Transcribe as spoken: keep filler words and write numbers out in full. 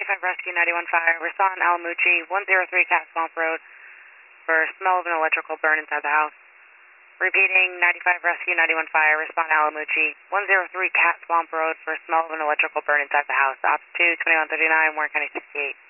ninety-five Rescue ninety-one Fire, respond Alamucci, one oh three Cat Swamp Road for smell of an electrical burn inside the house. Repeating, ninety-five Rescue ninety-one Fire, respond Alamucci, one oh three Cat Swamp Road for smell of an electrical burn inside the house. Ops two, twenty-one thirty-nine, Warren County sixty-eight.